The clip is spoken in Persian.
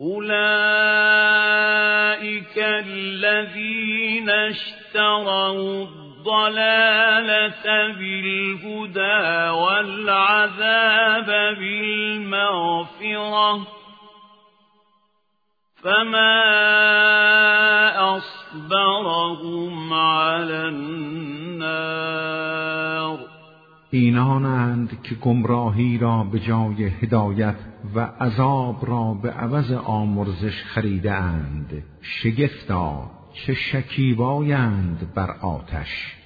أولئك الذين اشتروا الضلالة بالهدى والعذاب بالمغفرة فما أصبرهم على النار. اینانند که گمراهی را به جای هدایت و عذاب را به عوض آمرزش خریده اند. شگفتا چه شکیبایند بر آتش.